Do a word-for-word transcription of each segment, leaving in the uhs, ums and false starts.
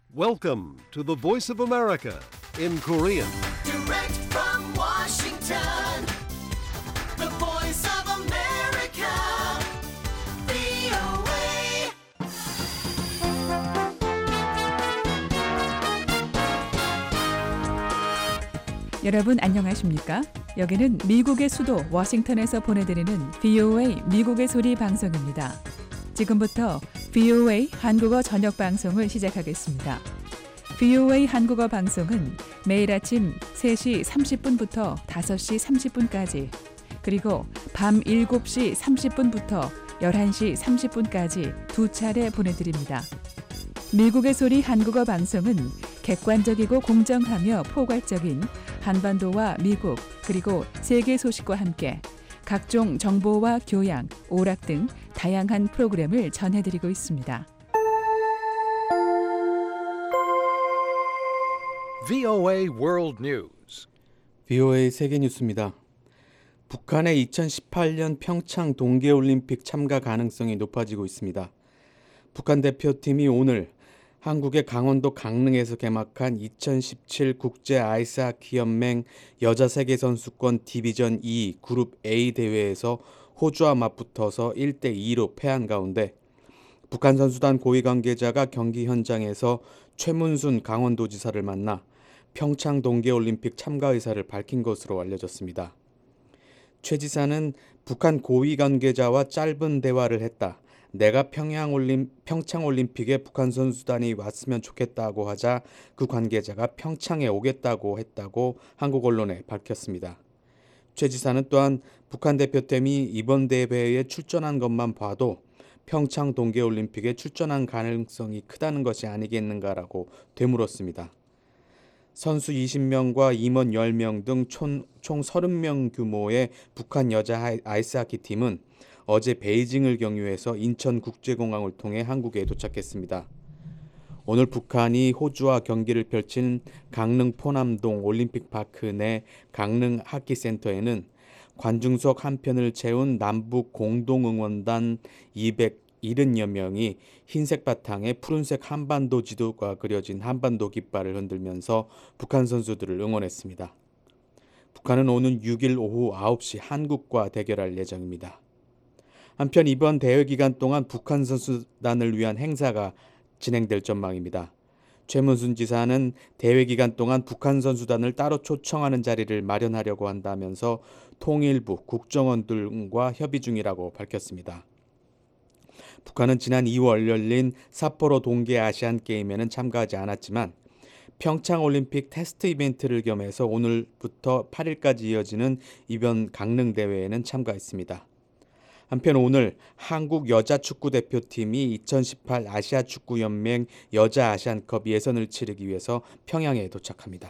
Welcome to the Voice of America in Korean. Direct from Washington, the voice of America, 브이오에이. 여러분 안녕하십니까? 여기는 미국의 수도 워싱턴에서 보내드리는 브이오에이 미국의 소리 방송입니다. 지금부터 브이오에이 한국어 저녁 방송을 시작하겠습니다. 브이오에이 한국어 방송은 매일 아침 세 시 삼십 분부터 다섯 시 삼십 분까지 그리고 밤 일곱 시 삼십 분부터 열한 시 삼십 분까지 두 차례 보내드립니다. 미국의 소리 한국어 방송은 객관적이고 공정하며 포괄적인 한반도와 미국 그리고 세계 소식과 함께 각종 정보와 교양, 오락 등 다양한 프로그램을 전해드리고 있습니다. 브이오에이 World News. 브이오에이 세계 뉴스입니다. 북한의 이천십팔 년 평창 동계올림픽 참가 가능성이 높아지고 있습니다. 북한 대표팀이 오늘 한국의 강원도 강릉에서 개막한 이천십칠 국제 아이스하키 연맹 여자 세계선수권 디비전 이 그룹 A 대회에서 호주와 맞붙어서 일 대 이로 패한 가운데 북한 선수단 고위 관계자가 경기 현장에서 최문순 강원도지사를 만나 평창 동계올림픽 참가 의사를 밝힌 것으로 알려졌습니다. 최 지사는 북한 고위 관계자와 짧은 대화를 했다. 내가 평양올림, 평창올림픽에 북한 선수단이 왔으면 좋겠다고 하자 그 관계자가 평창에 오겠다고 했다고 한국 언론에 밝혔습니다. 최 지사는 또한 북한 대표팀이 이번 대회에 출전한 것만 봐도 평창 동계올림픽에 출전한 가능성이 크다는 것이 아니겠는가라고 되물었습니다. 선수 이십 명과 임원 열 명 등 총, 총 서른 명 규모의 북한 여자 아이스하키 팀은 어제 베이징을 경유해서 인천국제공항을 통해 한국에 도착했습니다. 오늘 북한이 호주와 경기를 펼친 강릉 포남동 올림픽파크 내 강릉 하키센터에는 관중석 한 편을 채운 남북 공동응원단 이백칠십여 명이 흰색 바탕에 푸른색 한반도 지도가 그려진 한반도 깃발을 흔들면서 북한 선수들을 응원했습니다. 북한은 오는 육 일 오후 아홉 시 한국과 대결할 예정입니다. 한편 이번 대회 기간 동안 북한 선수단을 위한 행사가 진행될 전망입니다. 최문순 지사는 대회 기간 동안 북한 선수단을 따로 초청하는 자리를 마련하려고 한다면서 통일부, 국정원 등과 협의 중이라고 밝혔습니다. 북한은 지난 이월 열린 삿포로 동계 아시안 게임에는 참가하지 않았지만 평창올림픽 테스트 이벤트를 겸해서 오늘부터 팔 일까지 이어지는 이번 강릉 대회에는 참가했습니다. 한편 오늘 한국 여자축구대표팀이 이천십팔 아시아축구연맹 여자아시안컵 예선을 치르기 위해서 평양에 도착합니다.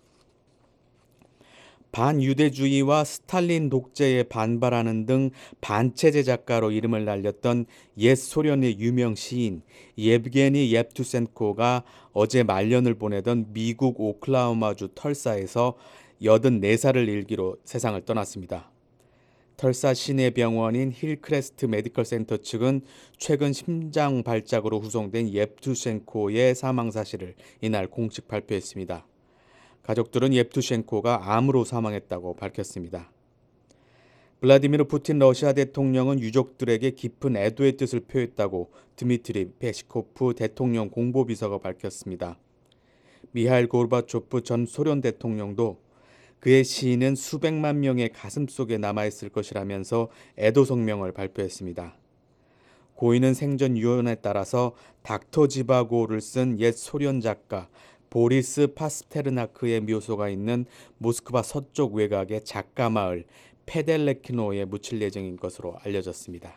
반유대주의와 스탈린 독재에 반발하는 등 반체제 작가로 이름을 날렸던 옛 소련의 유명 시인 예브게니 옙투센코가 어제 말년을 보내던 미국 오클라호마주 털사에서 여든네 살을 일기로 세상을 떠났습니다. 털사 시내 병원인 힐크레스트 메디컬 센터 측은 최근 심장 발작으로 후송된 옙투센코의 사망 사실을 이날 공식 발표했습니다. 가족들은 옙투센코가 암으로 사망했다고 밝혔습니다. 블라디미르 푸틴 러시아 대통령은 유족들에게 깊은 애도의 뜻을 표했다고 드미트리 페시코프 대통령 공보비서가 밝혔습니다. 미하일 고르바초프 전 소련 대통령도 그의 시인은 수백만 명의 가슴속에 남아있을 것이라면서 애도 성명을 발표했습니다. 고인은 생전 유언에 따라서 닥터 지바고를 쓴 옛 소련 작가 보리스 파스테르나크의 묘소가 있는 모스크바 서쪽 외곽의 작가 마을 페델레키노에 묻힐 예정인 것으로 알려졌습니다.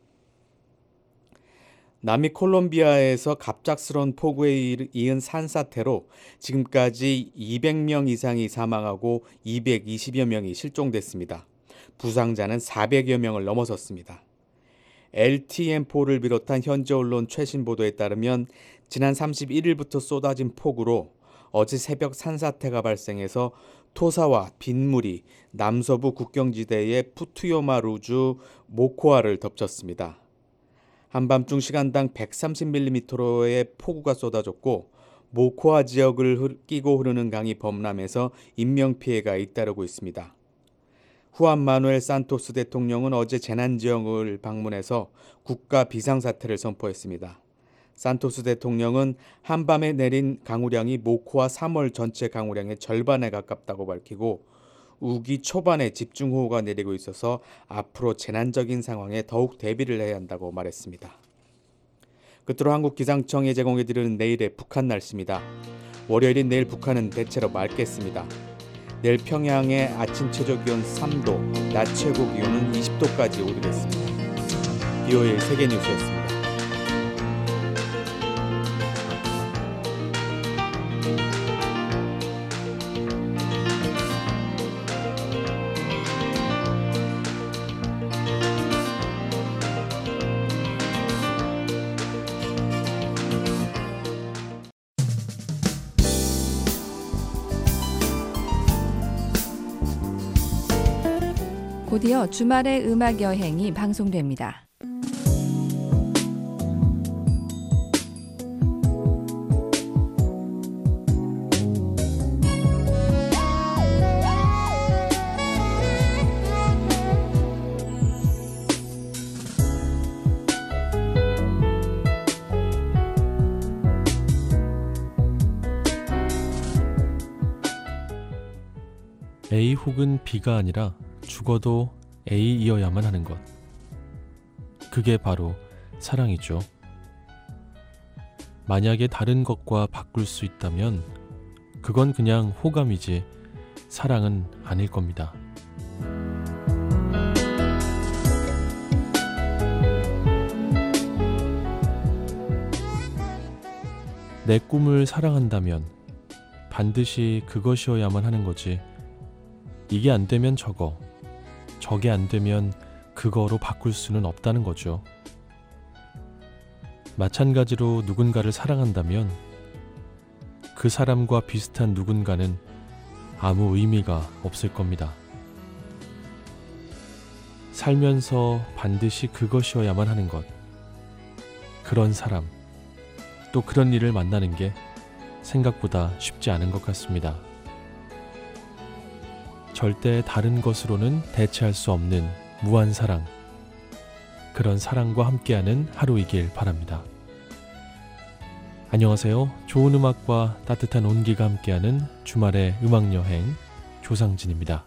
남미 콜롬비아에서 갑작스러운 폭우에 이은 산사태로 지금까지 이백 명 이상이 사망하고 이백이십여 명이 실종됐습니다. 부상자는 사백여 명을 넘어섰습니다. 엘티엠사를 비롯한 현지 언론 최신 보도에 따르면 지난 삼십일 일부터 쏟아진 폭우로 어제 새벽 산사태가 발생해서 토사와 빗물이 남서부 국경지대의 푸투요마루주 모코아를 덮쳤습니다. 한밤중 시간당 백삼십 밀리미터의 폭우가 쏟아졌고 모코아 지역을 끼고 흐르는 강이 범람해서 인명피해가 잇따르고 있습니다. 후안 마누엘 산토스 대통령은 어제 재난지역을 방문해서 국가 비상사태를 선포했습니다. 산토스 대통령은 한밤에 내린 강우량이 모코아 삼월 전체 강우량의 절반에 가깝다고 밝히고 우기 초반에 집중호우가 내리고 있어서 앞으로 재난적인 상황에 더욱 대비를 해야 한다고 말했습니다. 끝으로 한국기상청이 제공해드리는 내일의 북한 날씨입니다. 월요일인 내일 북한은 대체로 맑겠습니다. 내일 평양의 아침 최저기온 삼 도, 낮 최고 기온은 이십 도까지 오르겠습니다. 비오에이 세계뉴스였습니다. 곧이어 주말의 음악 여행이 방송됩니다. A 혹은 B가 아니라 죽어도 A이어야만 하는 것. 그게 바로 사랑이죠. 만약에 다른 것과 바꿀 수 있다면 그건 그냥 호감이지 사랑은 아닐 겁니다. 내 꿈을 사랑한다면 반드시 그것이어야만 하는 거지. 이게 안 되면 저거, 저게 안 되면 그거로 바꿀 수는 없다는 거죠. 마찬가지로 누군가를 사랑한다면 그 사람과 비슷한 누군가는 아무 의미가 없을 겁니다. 살면서 반드시 그것이어야만 하는 것, 그런 사람, 또 그런 일을 만나는 게 생각보다 쉽지 않은 것 같습니다. 절대 다른 것으로는 대체할 수 없는 무한 사랑, 그런 사랑과 함께하는 하루이길 바랍니다. 안녕하세요. 좋은 음악과 따뜻한 온기가 함께하는 주말의 음악여행 조상진입니다.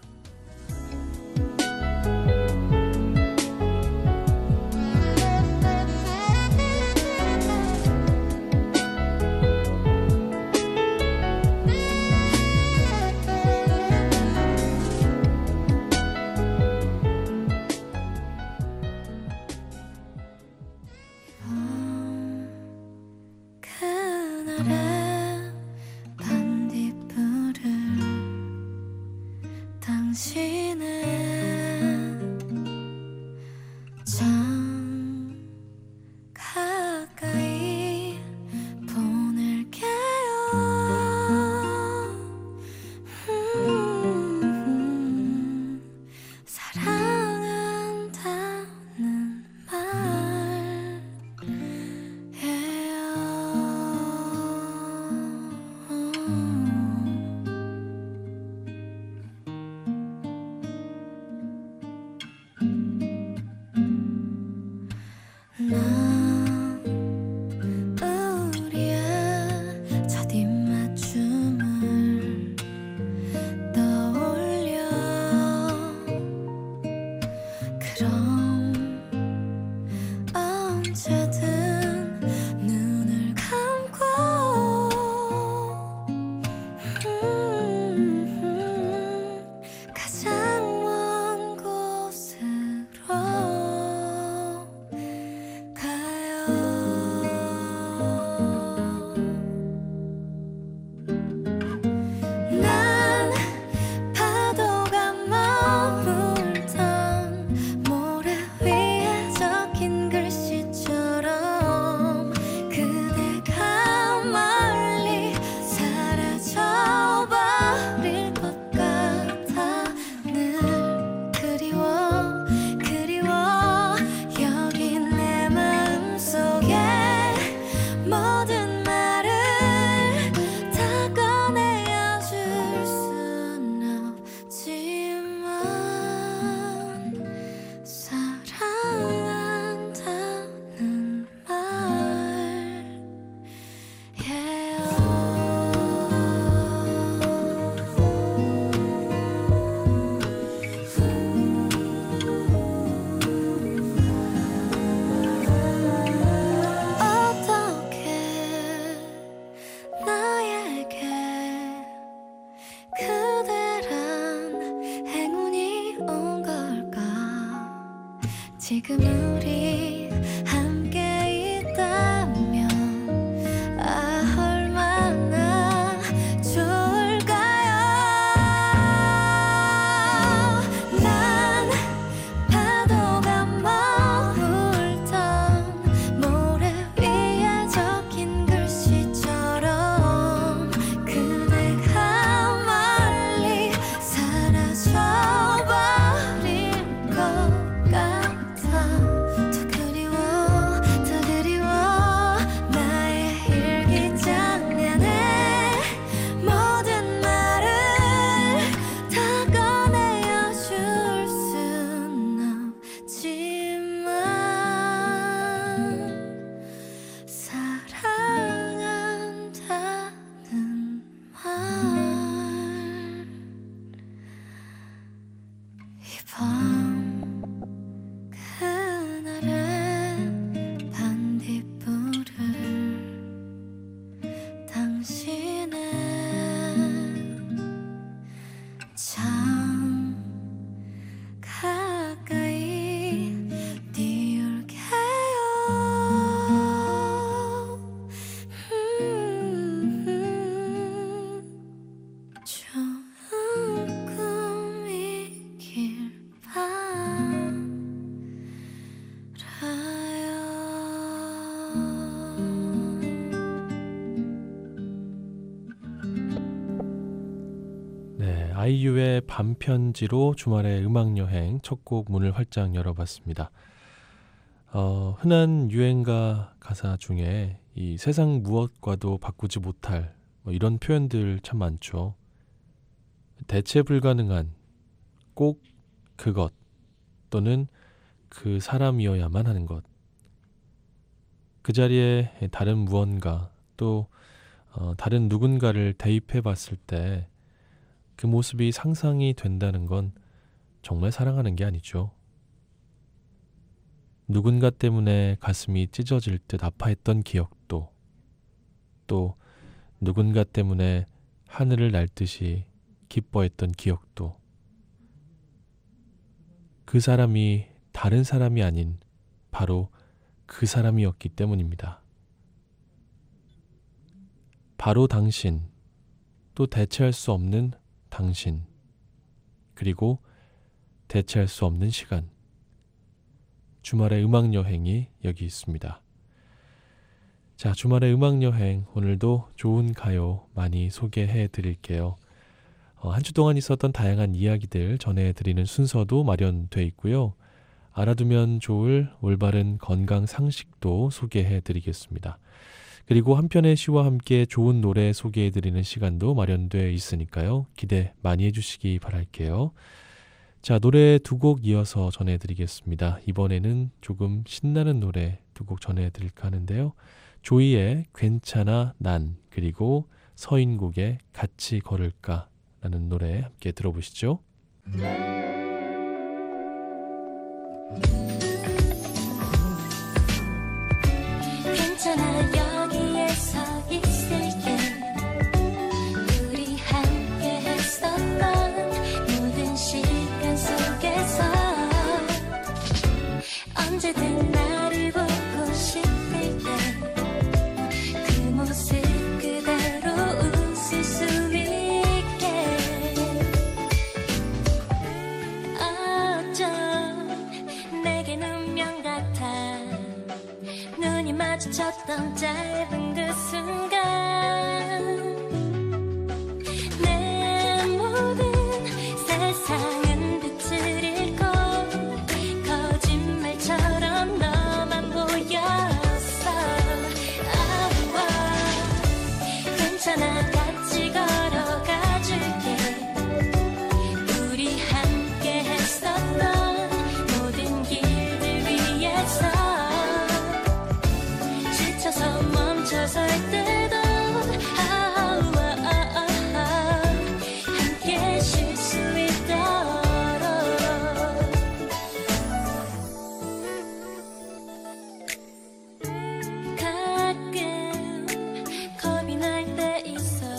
지금 우리 함께 있다면 아 얼마나 좋을까요. 난 파도가 머물던 모래 위에 적힌 글씨처럼 그대가 멀리 사라져버릴 것 같아. 더 그리워 더 그리워 나의 일기장 안에 모든 말을 다 꺼내어 줄 순 없지만 사랑한다는 말 이밤 그날의 반딧불을 당신의 참 가까이 띄울게요. 음, 좋은 꿈이길 네, 아이유의 밤편지로 주말의 음악여행 첫 곡 문을 활짝 열어봤습니다. 어, 흔한 유행가 가사 중에 이 세상 무엇과도 바꾸지 못할 뭐 이런 표현들 참 많죠. 대체 불가능한 꼭 그것 또는 그 사람이어야만 하는 것. 그 자리에 다른 무언가 또 어, 다른 누군가를 대입해 봤을 때 그 모습이 상상이 된다는 건 정말 사랑하는 게 아니죠. 누군가 때문에 가슴이 찢어질 듯 아파했던 기억도, 또 누군가 때문에 하늘을 날듯이 기뻐했던 기억도, 그 사람이 다른 사람이 아닌 바로 그 사람이었기 때문입니다. 바로 당신, 또 대체할 수 없는 당신, 그리고 대체할 수 없는 시간. 주말의 음악여행이 여기 있습니다. 자, 주말의 음악여행 오늘도 좋은 가요 많이 소개해 드릴게요. 어, 한 주 동안 있었던 다양한 이야기들 전해드리는 순서도 마련돼 있고요. 알아두면 좋을 올바른 건강 상식도 소개해 드리겠습니다. 그리고 한편의 시와 함께 좋은 노래 소개해드리는 시간도 마련되어 있으니까요. 기대 많이 해주시기 바랄게요. 자, 노래 두 곡 이어서 전해드리겠습니다. 이번에는 조금 신나는 노래 두 곡 전해드릴까 하는데요. 조이의 괜찮아 난, 그리고 서인국의 같이 걸을까 라는 노래 함께 들어보시죠. 괜찮아 여기에 서 있을게. 우리 함께 했었던 모든 시간 속에서 언제든 나를 보고 싶을 때 그 모습 그대로 웃을 수 있게. 어쩜 내겐 운명 같아. 눈이 마주쳤던 짧은 그 순간 내 모든 세상은 빛을 잃고 거짓말처럼 너만 보였어. 아와 괜찮아 같이 걸어가줄게. 우리 함께 했었던 모든 길들 위에서 지쳐서 멈춰설 때도 함께 쉴 수 있도록. 가끔 겁이 날 때 있어.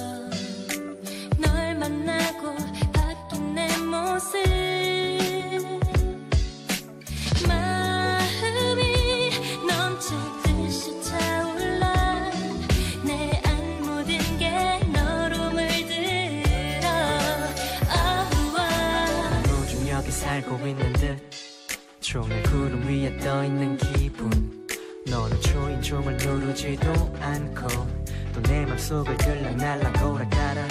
종일 구름 위에 떠있는 기분 너는 초인종을 누르지도 않고 또 내 맘속을 들락날락 돌아가라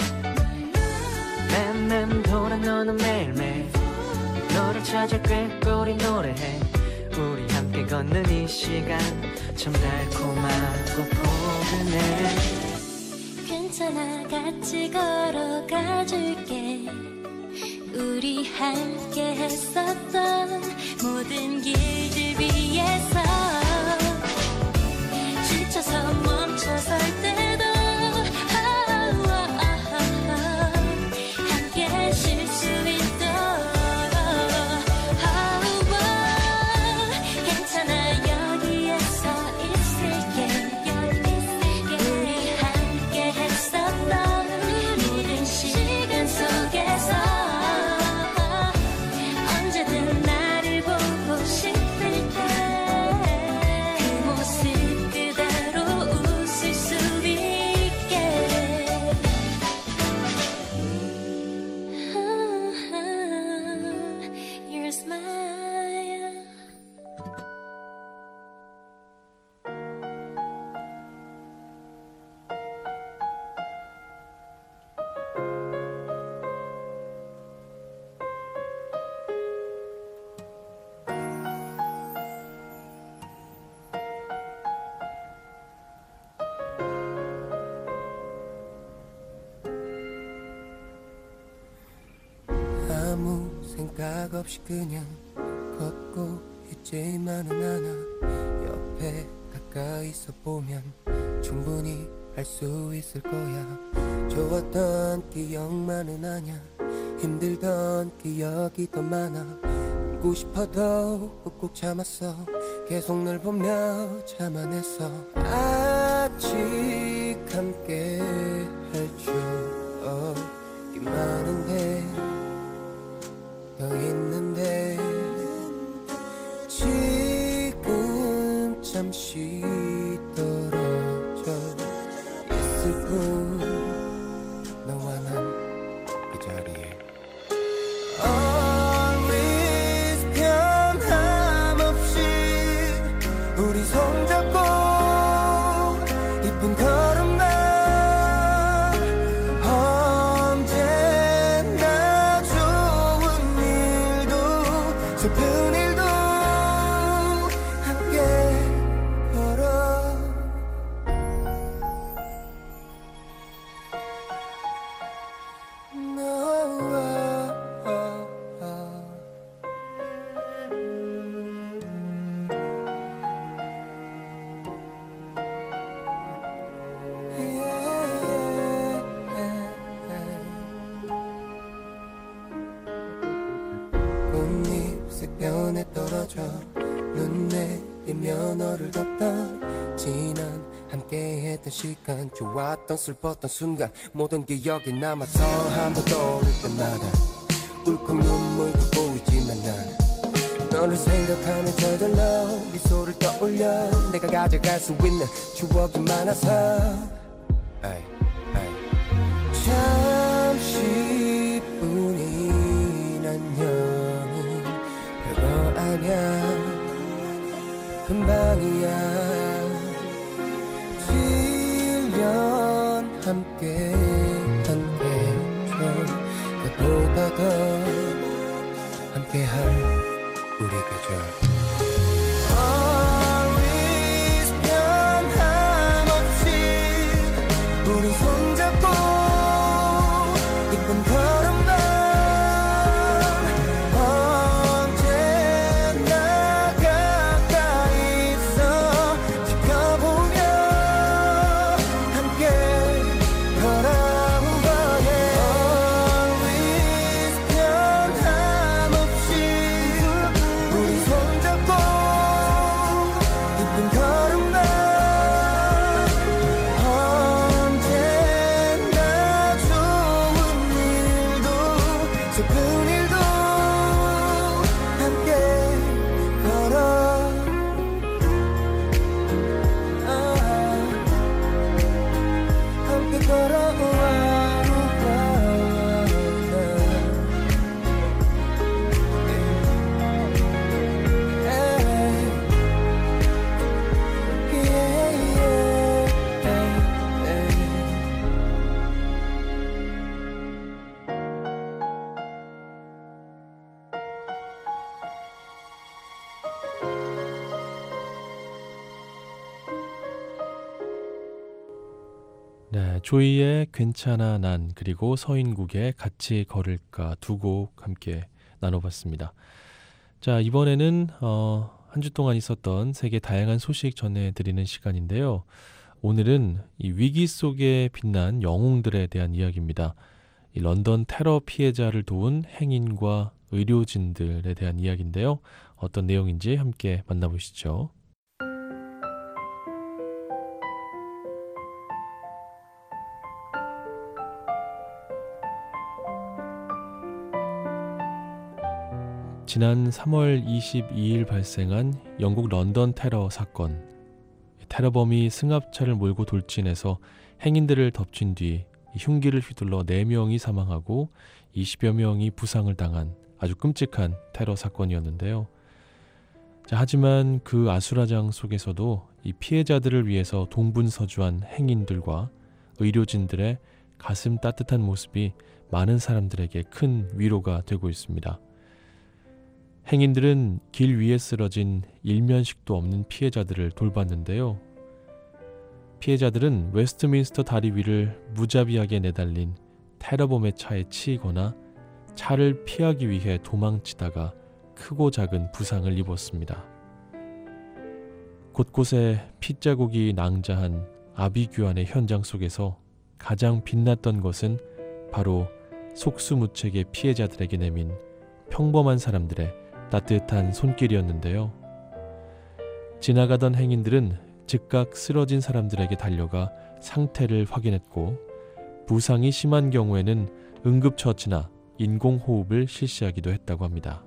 맴맴 돌아 너는 매일매일 너를 찾아 꾀꼬리 노래해 우리 함께 걷는 이 시간 참 달콤하고 포근해 괜찮아 같이 걸어가줄게 우리 함께 했었던 모든 길들 위에서 지쳐서 멈춰설 때도 함께 쉴 수 있도록 괜찮아 여기에서 있을게 우리 함께 했었던 모든 시간 속에서 언제든 나를 보고 싶을 때 그 모습 그대로 웃을 수 있게 Your smile 아무 생각 없이 그냥 걷고 있지만은 않아 옆에 가까이 있어 보면 충분히 알 수 있을 거야 좋았던 기억만은 아냐 힘들던 기억이 더 많아 울고 싶어도 꾹꾹 참았어 계속 널 보며 참아냈어 아직 함께 할 추억이 많은데 더 있는데 지금 잠시 떨어져 있을 뿐 너와 난 그 자리에 Always 변함없이 우리 손잡고 이쁜 걸음만 언제나 좋은 일도 슬픈 일도 함께 걸어 꽃잎 색변에 떨어져 눈 내리며 너를 덮던 지난 함께했던 시간 좋았던 슬펐던 순간 모든 기억이 남아서 한 번 떠오를 때마다 울컥 눈물도 보이지만 난 너를 생각하면 저절로 미소를 떠올려 내가 가져갈 수 있는 추억이 많아서 에이, 에이. 잠시뿐인 안녕은 별거 아냐 금방이야 칠 년 함께 함께 그보다 더 함께할 우리 계절 Always 변함없이 우리 손잡고 이쁜 걸음만 언제나 가까이 있어 지켜보며 함께 걸어온 거예 Always 변함없이 우리 손잡고 이쁜 걸음만 언제나 좋은 일 네, 조이의 괜찮아 난 그리고 서인국의 같이 걸을까 두 곡 함께 나눠봤습니다. 자, 이번에는 어, 한 주 동안 있었던 세계 다양한 소식 전해드리는 시간인데요. 오늘은 이 위기 속에 빛난 영웅들에 대한 이야기입니다. 이 런던 테러 피해자를 도운 행인과 의료진들에 대한 이야기인데요. 어떤 내용인지 함께 만나보시죠. 지난 삼월 이십이일 발생한 영국 런던 테러 사건. 테러범이 승합차를 몰고 돌진해서 행인들을 덮친 뒤 흉기를 휘둘러 네 명이 사망하고 이십여 명이 부상을 당한 아주 끔찍한 테러 사건이었는데요. 자, 하지만 그 아수라장 속에서도 이 피해자들을 위해서 동분서주한 행인들과 의료진들의 가슴 따뜻한 모습이 많은 사람들에게 큰 위로가 되고 있습니다. 행인들은 길 위에 쓰러진 일면식도 없는 피해자들을 돌봤는데요. 피해자들은 웨스트민스터 다리 위를 무자비하게 내달린 테러범의 차에 치이거나 차를 피하기 위해 도망치다가 크고 작은 부상을 입었습니다. 곳곳에 핏자국이 낭자한 아비규환의 현장 속에서 가장 빛났던 것은 바로 속수무책의 피해자들에게 내민 평범한 사람들의 따뜻한 손길이었는데요. 지나가던 행인들은 즉각 쓰러진 사람들에게 달려가 상태를 확인했고 부상이 심한 경우에는 응급처치나 인공호흡을 실시하기도 했다고 합니다.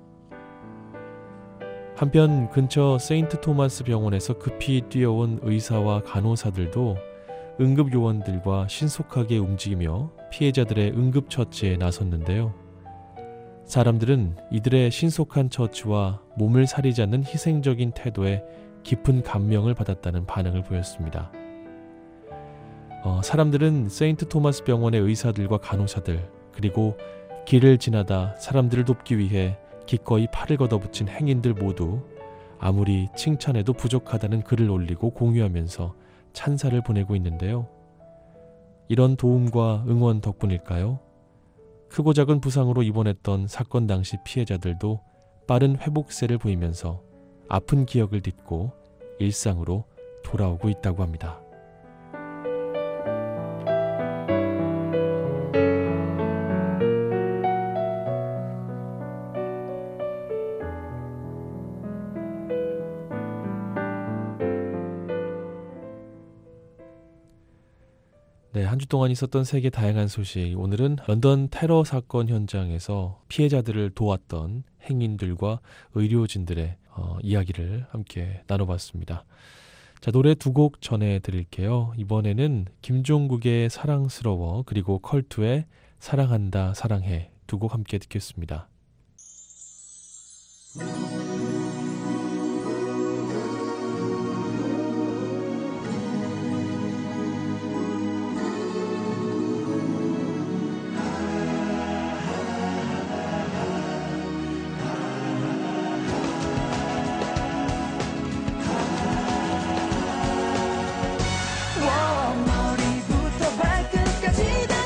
한편 근처 세인트 토마스 병원에서 급히 뛰어온 의사와 간호사들도 응급요원들과 신속하게 움직이며 피해자들의 응급처치에 나섰는데요. 사람들은 이들의 신속한 처치와 몸을 사리지 않는 희생적인 태도에 깊은 감명을 받았다는 반응을 보였습니다. 어, 사람들은 세인트 토마스 병원의 의사들과 간호사들, 그리고 길을 지나다 사람들을 돕기 위해 기꺼이 팔을 걷어붙인 행인들 모두 아무리 칭찬해도 부족하다는 글을 올리고 공유하면서 찬사를 보내고 있는데요. 이런 도움과 응원 덕분일까요? 크고 작은 부상으로 입원했던 사건 당시 피해자들도 빠른 회복세를 보이면서 아픈 기억을 딛고 일상으로 돌아오고 있다고 합니다. 네, 한 주 동안 있었던 세계 다양한 소식. 오늘은 런던 테러 사건 현장에서 피해자들을 도왔던 행인들과 의료진들의 어, 이야기를 함께 나눠봤습니다. 자, 노래 두 곡 전해드릴게요. 이번에는 김종국의 사랑스러워 그리고 컬투의 사랑한다 사랑해 두 곡 함께 듣겠습니다. 머리부터 발끝까지 다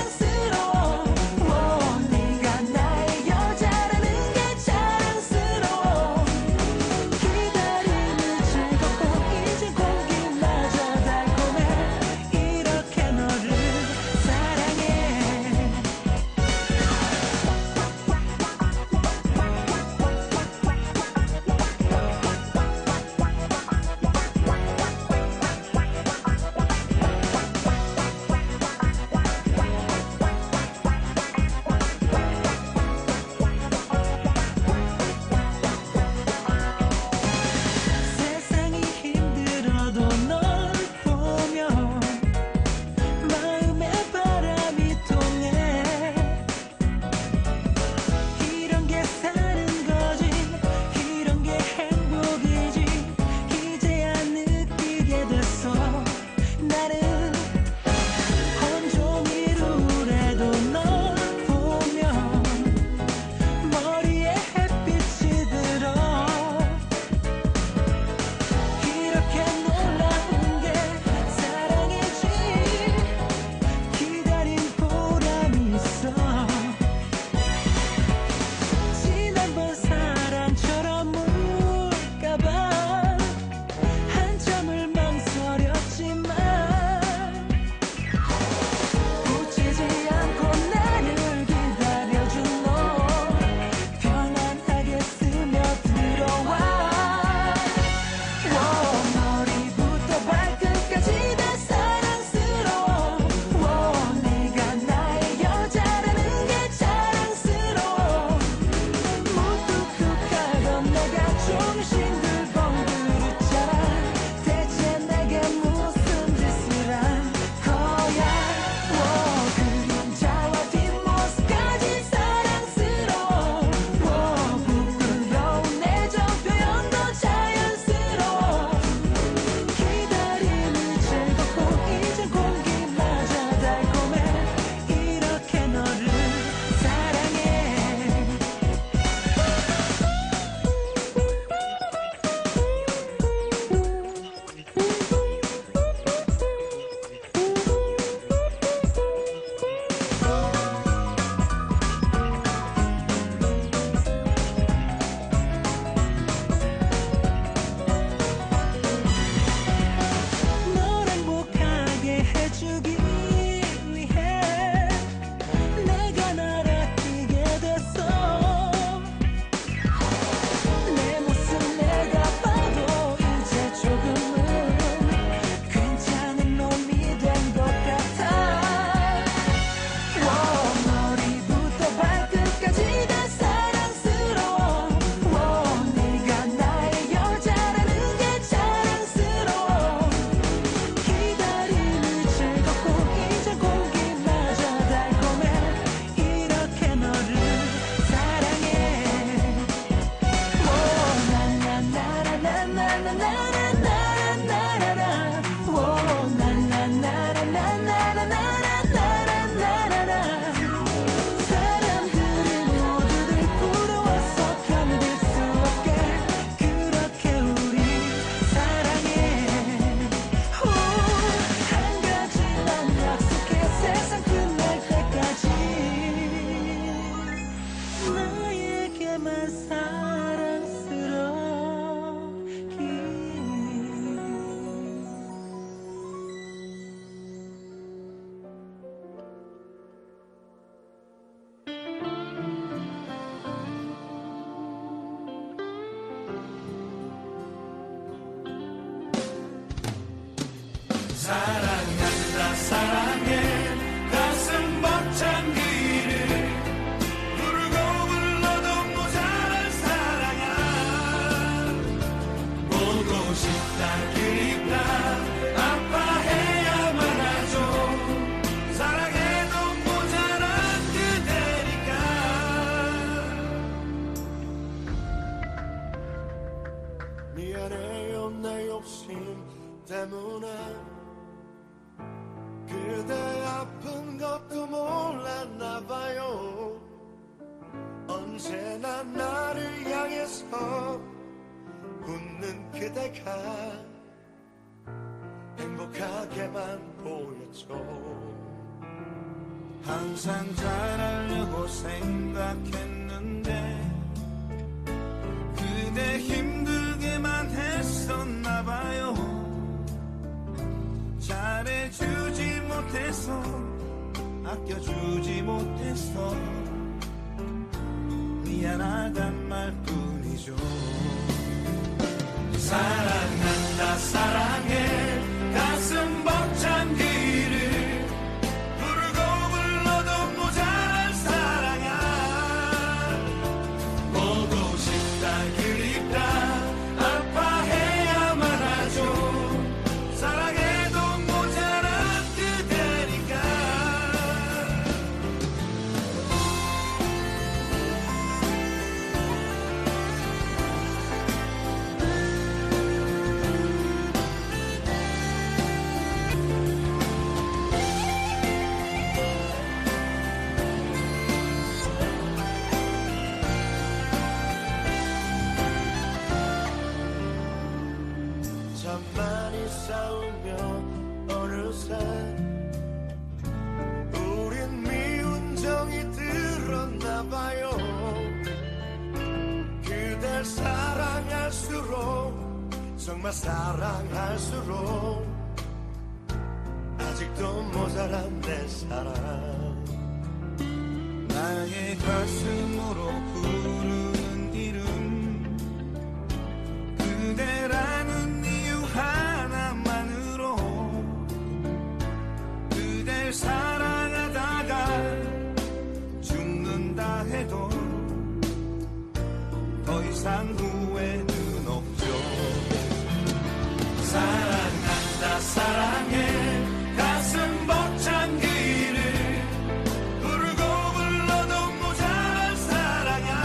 사랑스러워. 네가 나의 여자라는 게 자랑스러워. 언제나 나를 향해서 웃는 그대가 행복하게만 보였죠. 항상 잘하려고 생각했는데 그대 힘들게만 했었나봐요. 잘해주지 못해서 아껴주지 못해서 미안하단 말뿐이죠. 사랑한다 사랑해 가슴 벅찬 그 일을 부르고 불러도 모자랄 사랑아. 보고 싶다 그립다 아파해야만 하죠. 사랑해도 모자란 그대니까. 참 많이 싸우며 어느새 우린 미운 정이 들었나봐요. 그댈 사랑할수록 정말 사랑할수록 아직도 모자란 내 사랑. 나의 가슴으로 부르는 이름 그대라는 이유 하나만으로 그댈 사랑하다가 죽는다 해도 더 이상 후회는 없죠. 사랑한다 사랑해 가슴 벅찬 그 일을 부르고 불러도 모자랄 사랑아.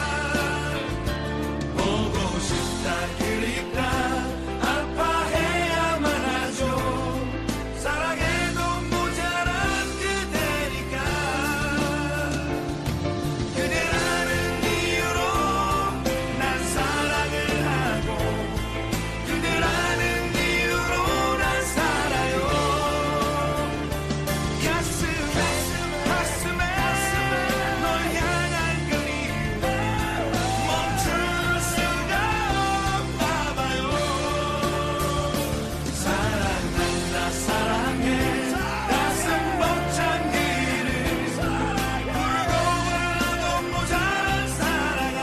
보고 싶다 그립다 아파해야만 하죠. 사랑해도 모자란 그대니까. 그대라는 이유로 난 사랑을 하고 그대라는 이유로 난 살아요. 가슴에 가슴에 널 향한 그리움 멈출 수가 없나 봐요. 사랑한다 사랑해 가슴 벅찬 그 일을 부르고 불러도 모자란 사랑아.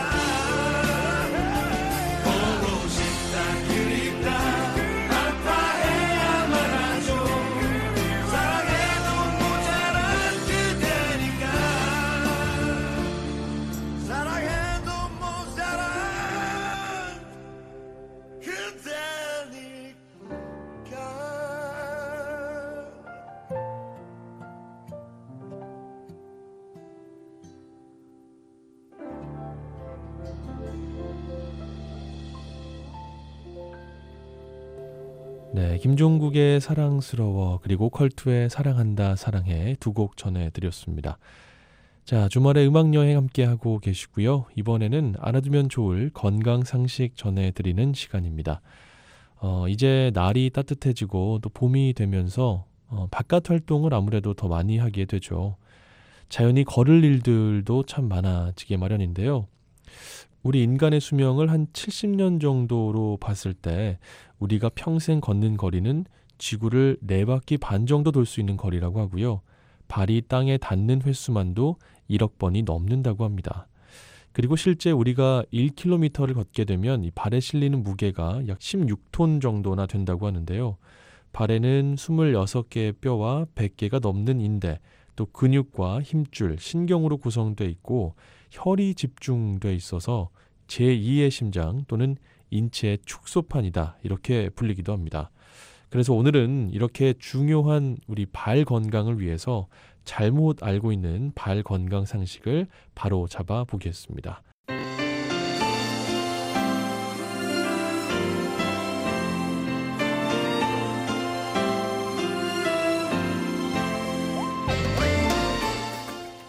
보고 싶다 그립다 아파해야만 하죠. 사랑해도 모자란 그대니까. 사랑해도 모자란 그대니까. 네, 김종국의 사랑스러워 그리고 컬투의 사랑한다 사랑해 두 곡 전해드렸습니다. 자, 주말에 음악여행 함께하고 계시고요. 이번에는 알아두면 좋을 건강상식 전해드리는 시간입니다. 어, 이제 날이 따뜻해지고 또 봄이 되면서 어, 바깥 활동을 아무래도 더 많이 하게 되죠. 자연히 걸을 일들도 참 많아지게 마련인데요. 우리 인간의 수명을 한 칠십 년 정도로 봤을 때 우리가 평생 걷는 거리는 지구를 네 바퀴 반 정도 돌 수 있는 거리라고 하고요. 발이 땅에 닿는 횟수만도 일억 번이 넘는다고 합니다. 그리고 실제 우리가 일 킬로미터를 걷게 되면 이 발에 실리는 무게가 약 십육 톤 정도나 된다고 하는데요. 발에는 스물여섯 개의 뼈와 백 개가 넘는 인대, 또 근육과 힘줄, 신경으로 구성되어 있고 혈이 집중되어 있어서 제이의 심장 또는 인체의 축소판이다 이렇게 불리기도 합니다. 그래서 오늘은 이렇게 중요한 우리 발 건강을 위해서 잘못 알고 있는 발 건강 상식을 바로 잡아 보겠습니다.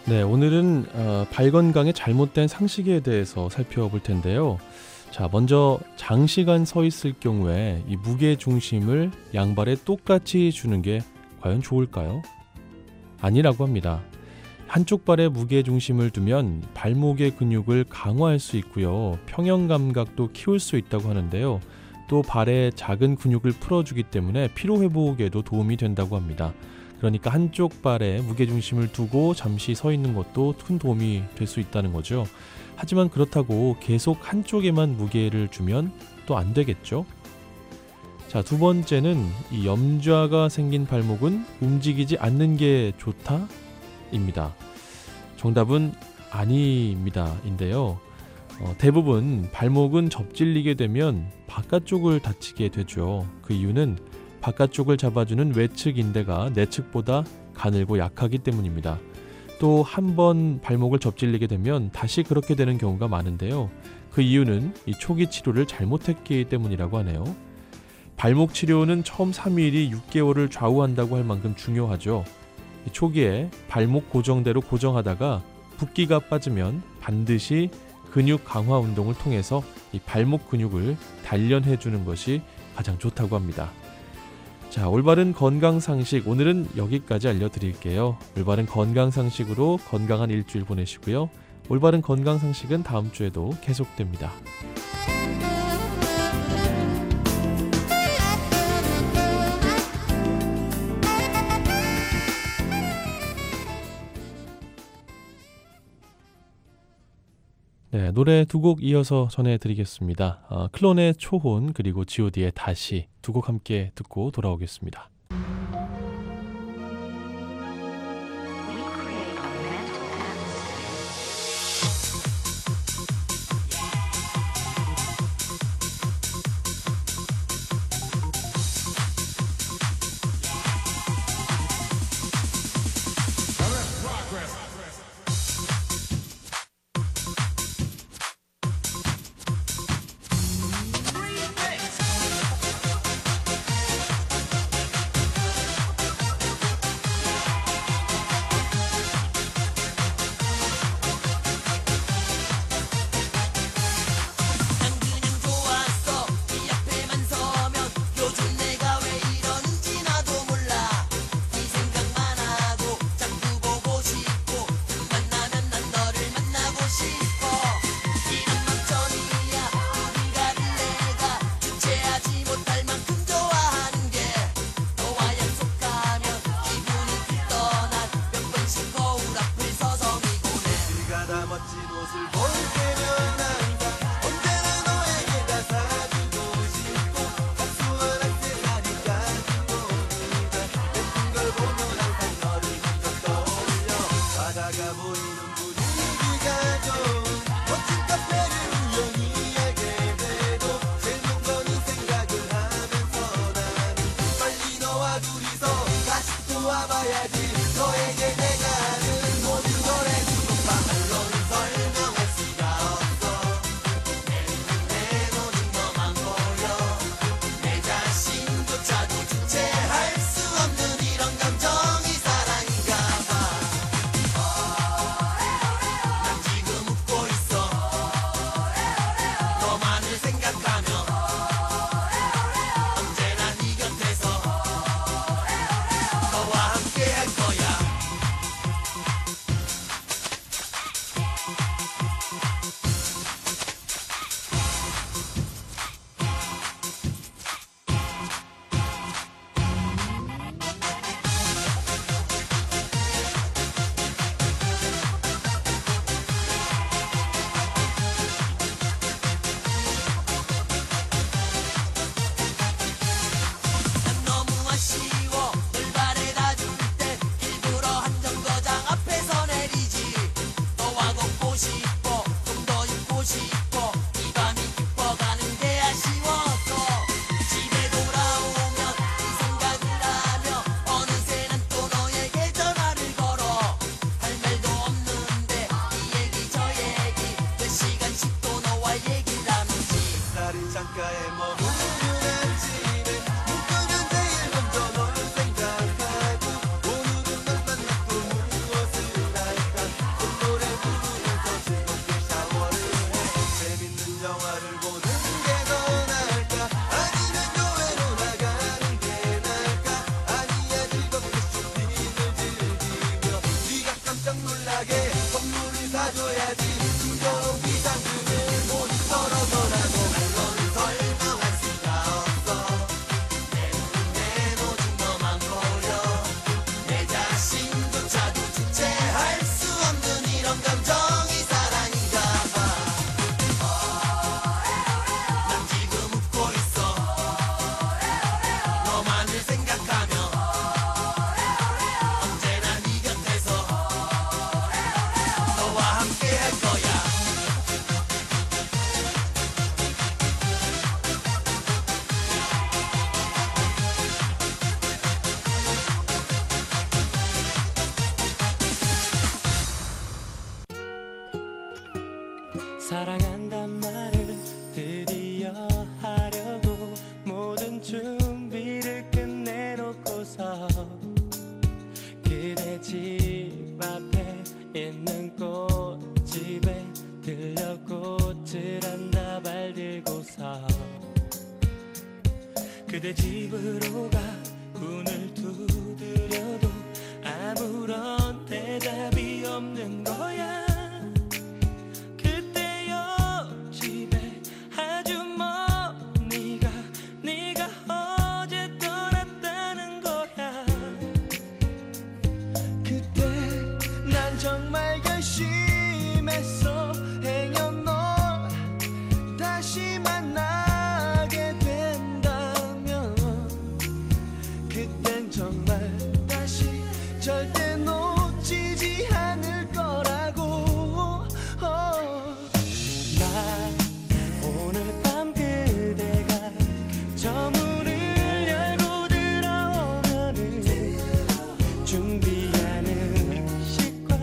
네, 오늘은 어, 발 건강의 잘못된 상식에 대해서 살펴볼 텐데요. 자, 먼저 장시간 서 있을 경우에 이 무게 중심을 양발에 똑같이 주는 게 과연 좋을까요? 아니라고 합니다. 한쪽 발에 무게 중심을 두면 발목의 근육을 강화할 수 있고요. 평형 감각도 키울 수 있다고 하는데요. 또 발의 작은 근육을 풀어주기 때문에 피로 회복에도 도움이 된다고 합니다. 그러니까 한쪽 발에 무게중심을 두고 잠시 서 있는 것도 큰 도움이 될 수 있다는 거죠. 하지만 그렇다고 계속 한쪽에만 무게를 주면 또 안 되겠죠. 자, 두 번째는 이 염좌가 생긴 발목은 움직이지 않는 게 좋다? 입니다. 정답은 아닙니다. 인데요. 어, 대부분 발목은 접질리게 되면 바깥쪽을 다치게 되죠. 그 이유는 바깥쪽을 잡아주는 외측 인대가 내측보다 가늘고 약하기 때문입니다. 또 한 번 발목을 접질리게 되면 다시 그렇게 되는 경우가 많은데요. 그 이유는 이 초기 치료를 잘못했기 때문이라고 하네요. 발목 치료는 처음 삼 일이 육 개월을 좌우한다고 할 만큼 중요하죠. 초기에 발목 고정대로 고정하다가 붓기가 빠지면 반드시 근육 강화 운동을 통해서 이 발목 근육을 단련해 주는 것이 가장 좋다고 합니다. 자, 올바른 건강 상식 오늘은 여기까지 알려드릴게요. 올바른 건강 상식으로 건강한 일주일 보내시고요. 올바른 건강 상식은 다음 주에도 계속됩니다. 네, 노래 두 곡 이어서 전해드리겠습니다. 어, 클론의 초혼 그리고 지 오 디의 다시 두 곡 함께 듣고 돌아오겠습니다. 사랑한단 말을 드디어 하려고 모든 준비를 끝내놓고서 그대 집 앞에 있는 꽃집에 들려 꽃을 한 다발 들고서 그대 집으로 가 문을 두드려도 아무런 대답이 없는 거야. 그때 옆집에 아주 먼 네가 네가 어제 떠났다는 거야. 그때 난 정말 결심했어. 행여 널 다시 만나게 된다면 그땐 정말 다시 절대 놓치지 않을 거라고. 어. 난 오늘 밤 그대가 저 문을 열고 들어오면은 준비하는 식과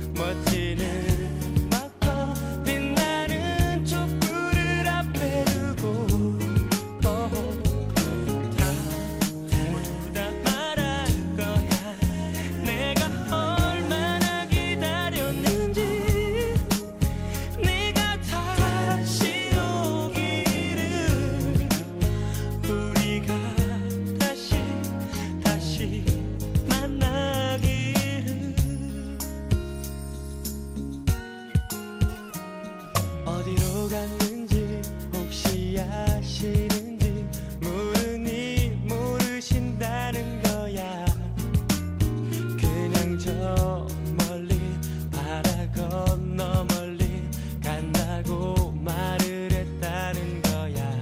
멋지는 막과 빛나는 촛불을 앞에 두고 어. 다 모두 다 말할 거야. 내가 얼마나 기다렸는지. 네가 다시 오기를. 우리가 다시 다시 만나기를. 어디로 갔는지 혹시 아시는지 모르니 모르신다는 거야. 그냥 저 멀리 바다 건너 멀리 간다고 말을 했다는 거야.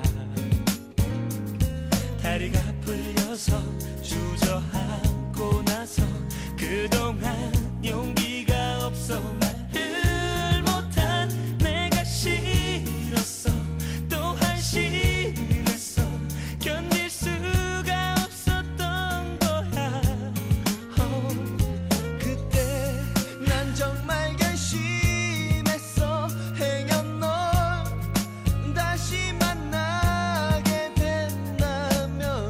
다리가 풀려서 주저앉고 나서 그동안 용기가 없어 말을 못한 내가 싫었어. 또 한심했어. 견딜 수가 없었던 거야. 어. 그때 난 정말 결심했어. 행여 널 다시 만나게 된다면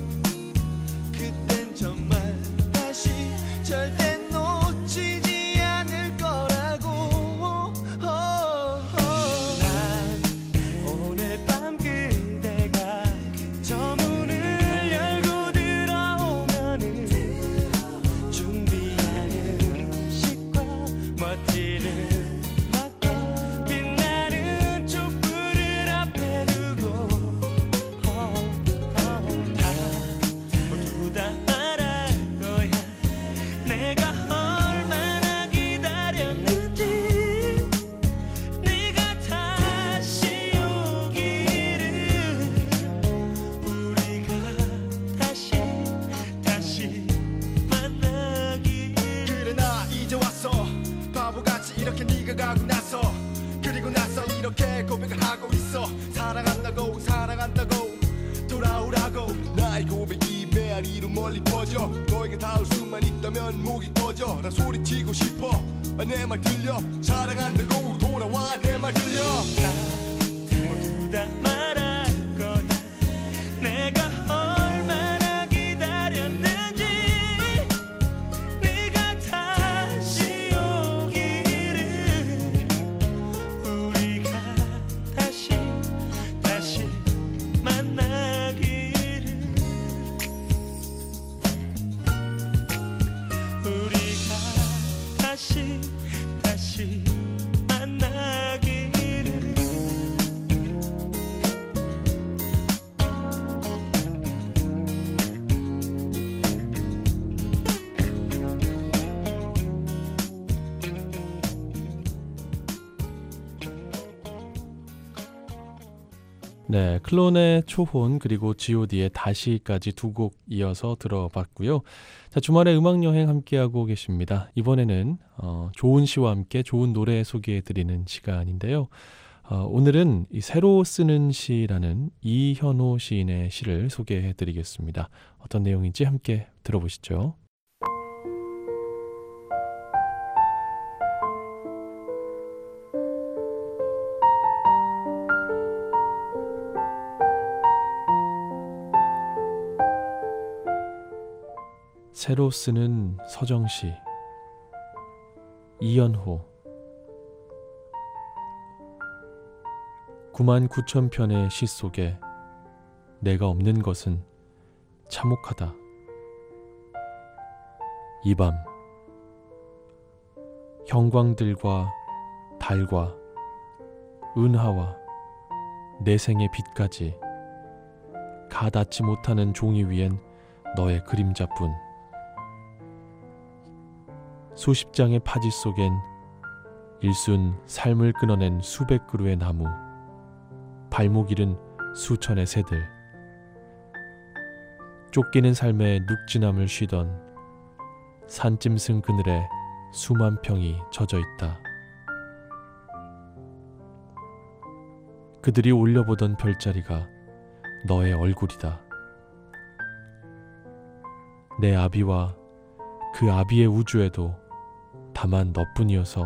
그땐 정말 다시 절대 놓치지 않을 거라고. 어, 어. 난 오늘 밤 그대가 저 문을 열고 들어오면은 준비하는 식과 멋지는 막과 빛나는 촛불을 앞에 두고 어, 어. 다 모두 다 말할 거야. 내가 얼마나 기다렸는지. 네가 다시 오기를. 우리가 다시 다시 만나기를. 그래 나 이제 왔어. 바보같이 이렇게 네가 가고 나서 그리고 나서 이렇게 고백을 하고 있어. 사랑한다고 사랑한다고 돌아오라고. 나의 고백이 메아리로 멀리 퍼져. 너에게 닿을 수만 있다면 목이 꺼져. 난 소리치고 싶어. 내 말 들려. 사랑한다고 돌아와. 내 말 들려. 모두 다 말할 거야. 내가 얼마나 기다렸는지. 네가 다시 오기를. 우리가 다시 다시 만나기를. 우리가 다시 다시 만나기를. 네, 클론의 초혼 그리고 지오디의 다시까지 두 곡 이어서 들어봤고요. 자, 주말에 음악여행 함께하고 계십니다. 이번에는 어, 조은 씨와 함께 좋은 노래 소개해드리는 시간인데요. 어, 오늘은 이 새로 쓰는 시라는 이현호 시인의 시를 소개해드리겠습니다. 어떤 내용인지 함께 들어보시죠. 새로 쓰는 서정시. 이연호. 구만 구천 편의 시 속에 내가 없는 것은 참혹하다. 이 밤 형광들과 달과 은하와 내 생의 빛까지 가 닿지 못하는 종이 위엔 너의 그림자뿐. 수십 장의 파지 속엔 일순 삶을 끊어낸 수백 그루의 나무, 발목 잃은 수천의 새들, 쫓기는 삶의 눅진함을 쉬던 산짐승 그늘에 수만 평이 젖어 있다. 그들이 올려보던 별자리가 너의 얼굴이다. 내 아비와 그 아비의 우주에도 다만 너뿐이어서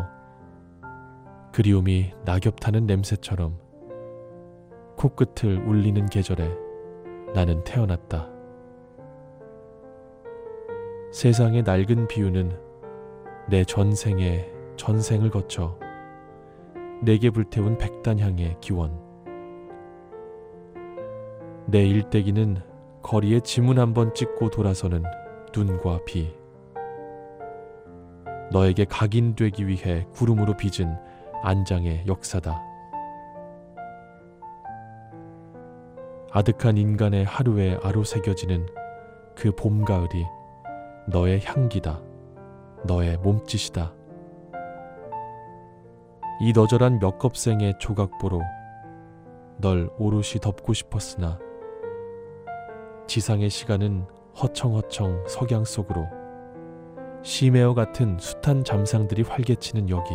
그리움이 낙엽 타는 냄새처럼 코끝을 울리는 계절에 나는 태어났다. 세상의 낡은 비유는 내 전생의 전생을 거쳐 내게 불태운 백단향의 기원. 내 일대기는 거리에 지문 한 번 찍고 돌아서는 눈과 비. 너에게 각인되기 위해 구름으로 빚은 안장의 역사다. 아득한 인간의 하루에 아로새겨지는 그 봄가을이 너의 향기다. 너의 몸짓이다. 이 너절한 몇 컵생의 조각보로 널 오롯이 덮고 싶었으나 지상의 시간은 허청허청 석양 속으로 심해어 같은 숱한 잠상들이 활개치는 여기,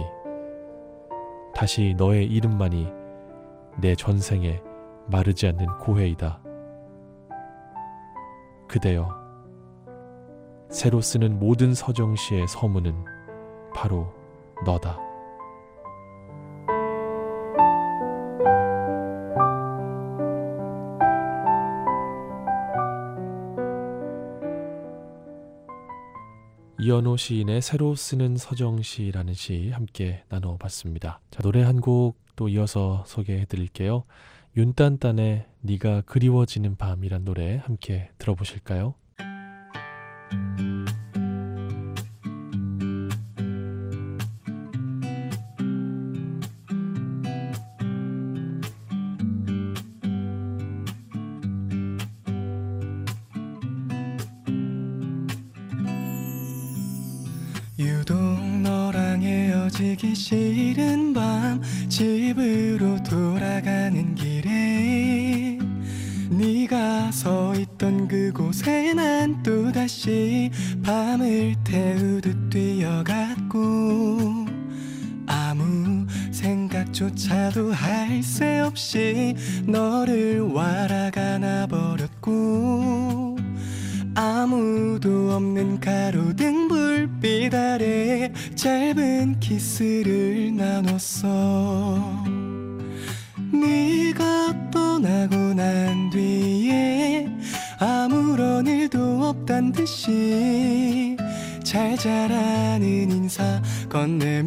다시 너의 이름만이 내 전생에 마르지 않는 고해이다. 그대여, 새로 쓰는 모든 서정시의 서문은 바로 너다. 이연호 시인의 새로 쓰는 서정시라는 시 함께 나눠봤습니다. 자, 노래 한 곡 또 이어서 소개해드릴게요. 윤딴딴의 네가 그리워지는 밤이란 노래 함께 들어보실까요? 유독 너랑 헤어지기 싫은 밤 집으로 돌아가는 길에 네가 서 있던 그곳에 난 또다시 밤을 태우듯 뛰어갔고 아무 생각조차도 할 새 없이 너를 wal아가 놔버렸고 아무도 없는 가로등 불빛 아래 짧은 키스를 나눴어. 네가 떠나고 난 뒤에 아무런 일도 없단 듯이 잘 자라는 인사 건네며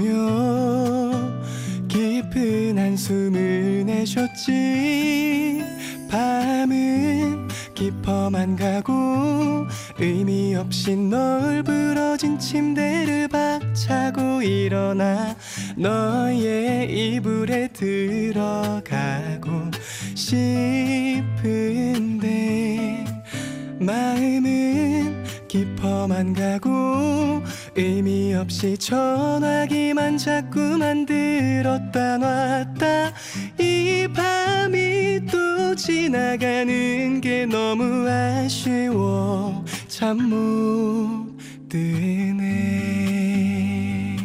깊은 한숨을 내쉬었지. 밤은 깊어만 가고 의미 없이 널브러진 침대를 박차고 일어나 너의 이불에 들어가고 싶은데 마음은 깊어만 가고 의미 없이 전화기만 자꾸만 들었다 놨다. 이 밤이 또 지나가는 게 너무 아쉬워 잠 못 드네.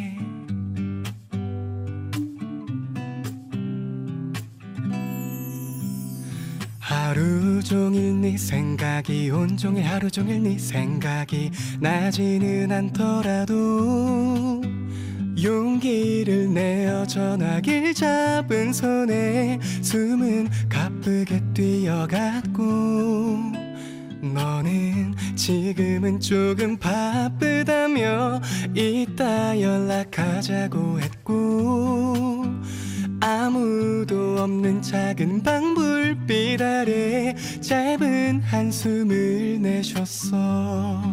하루 종일 네 생각이 온종일 하루 종일 네 생각이 나지는 않더라도 용기를 내어 전화기를 잡은 손에 숨은 가쁘게 뛰어갔고 너는 지금은 조금 바쁘다며 이따 연락하자고 했고 아무도 없는 작은 방 불빛 아래 짧은 한숨을 내쉬었어.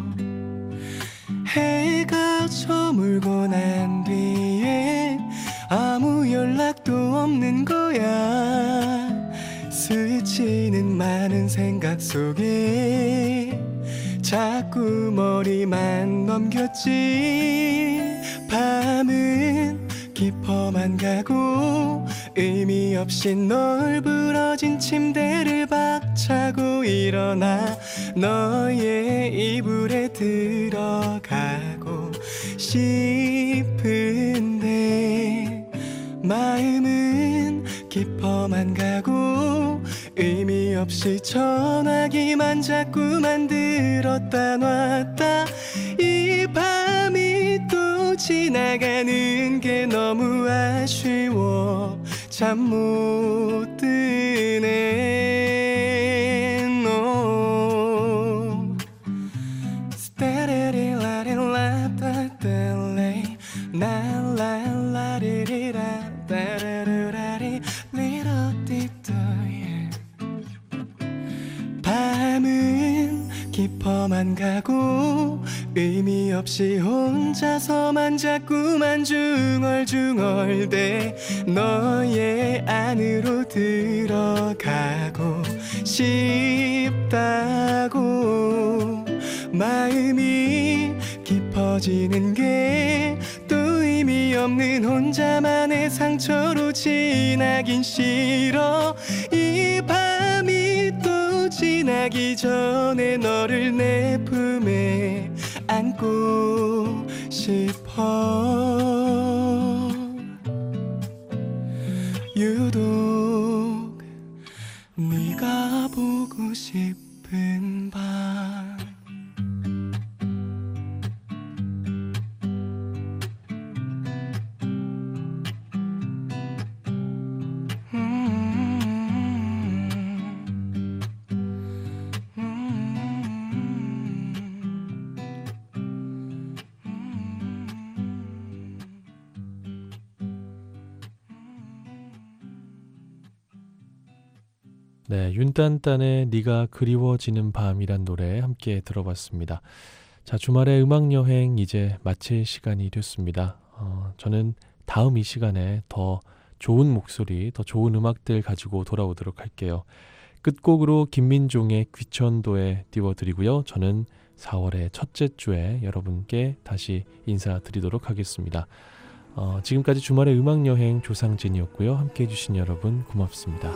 해가 저물고 난 뒤에 아무 연락도 없는 거야. 스치는 많은 생각 속에 자꾸 머리만 넘겼지. 밤은 깊어만 가고 의미 없이 널브러진 침대를 박차고 일어나 너의 이불에 들어가고 싶은데 마음은 깊어만 가고 의미 없이 전화기만 자꾸만 들었다 놨다. 이 밤이 또 지나가는 게 너무 아쉬워 잠 못 드네. no. 스테레리라리라따따레 나라라리리라 따라라라리 리로티토. 밤은 깊어만 가고 의미 없이 혼자서만 자꾸만 중얼중얼대 너의 안으로 들어가고 싶다고. 마음이 깊어지는 게 또 의미 없는 혼자만의 상처로 지나긴 싫어. 이 밤이 또 지나기 전에 너를 내 품에 안고 싶어. 유독 네가 보고 싶은 밤. 네, 윤딴딴의 네가 그리워지는 밤이란 노래 함께 들어봤습니다. 자, 주말의 음악여행 이제 마칠 시간이 됐습니다. 어, 저는 다음 이 시간에 더 좋은 목소리, 더 좋은 음악들 가지고 돌아오도록 할게요. 끝곡으로 김민종의 귀천도에 띄워드리고요. 저는 사월의 첫째 주에 여러분께 다시 인사드리도록 하겠습니다. 어, 지금까지 주말의 음악여행 조상진이었고요. 함께 해주신 여러분 고맙습니다.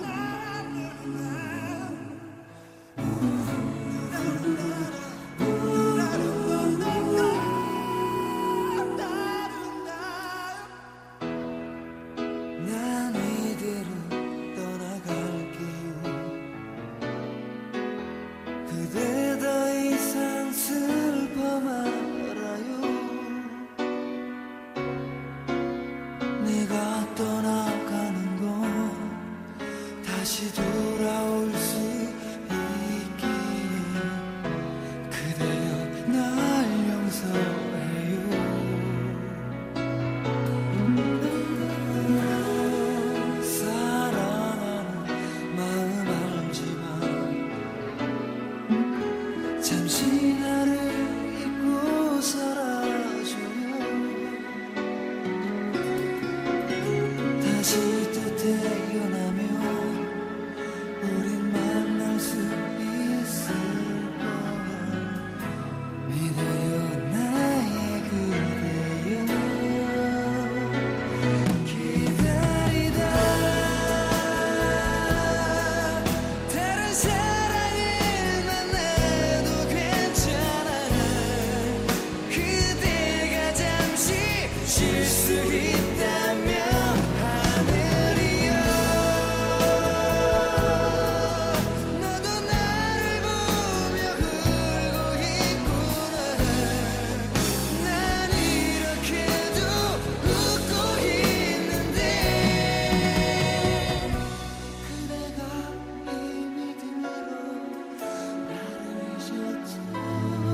잊었어.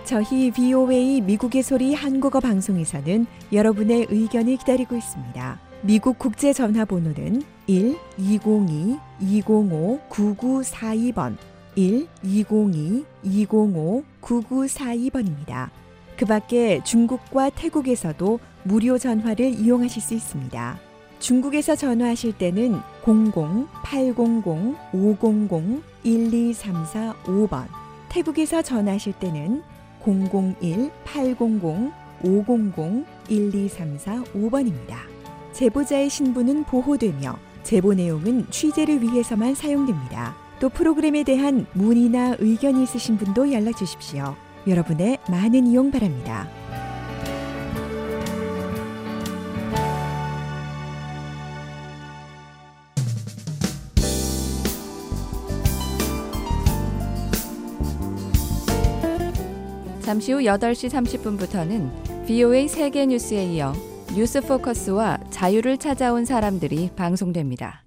저희 브이오에이 미국의 소리 한국어 방송에서는 여러분의 의견을 기다리고 있습니다. 미국 국제 전화번호는 일 이공이 이공오 구구사이 번 일 이공이 이공오 구구사이 번입니다. 그 밖에 중국과 태국에서도 무료 전화를 이용하실 수 있습니다. 중국에서 전화하실 때는 공공 팔공공 오공공 일이삼사오 번, 태국에서 전화하실 때는 공공일 팔공공 오공공 일이삼사오 번입니다. 제보자의 신분은 보호되며 제보 내용은 취재를 위해서만 사용됩니다. 또 프로그램에 대한 문의나 의견이 있으신 분도 연락 주십시오. 여러분의 많은 이용 바랍니다. 잠시 후 여덟 시 삼십 분부터는 브이오에이 세계 뉴스에 이어 뉴스 포커스와 자유를 찾아온 사람들이 방송됩니다.